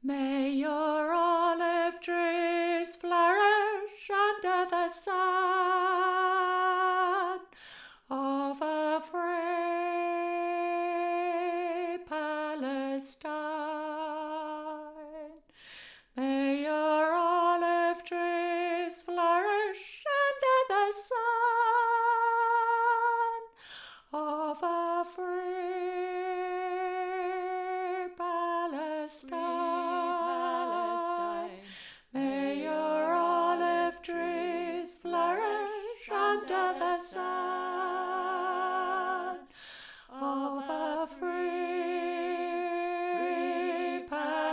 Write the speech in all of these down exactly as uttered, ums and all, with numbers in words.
May your olive trees flourish under the sun of a free Palestine. May your olive trees flourish under the sun of a free Palestine. May your olive trees flourish under the sun of a free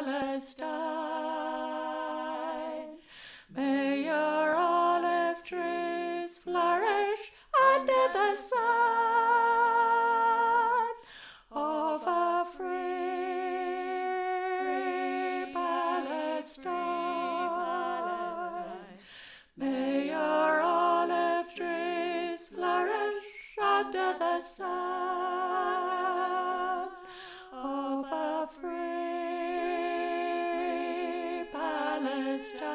Palestine. May your olive trees flourish under the sun of a free Palestine. May your olive trees flourish under the sun of a free Palestine.